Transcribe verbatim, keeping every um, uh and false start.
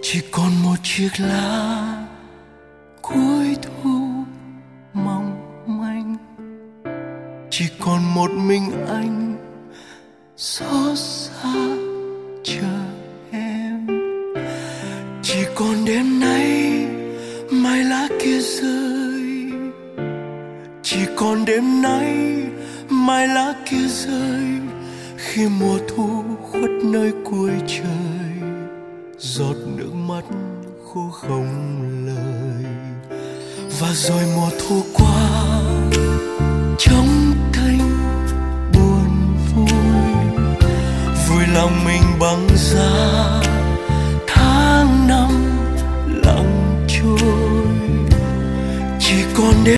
chỉ còn một chiếc lá cuối thu mong manh, chỉ còn một mình anh xót xa chờ em. Chỉ còn đêm nay mai lá kia rơi, chỉ còn đêm nay mai lá kia rơi, khi mùa thu khuất nơi cuối trời, giọt nước mắt khô không lời. Và rồi mùa thu qua trống thanh buồn vui, vui lòng mình băng giá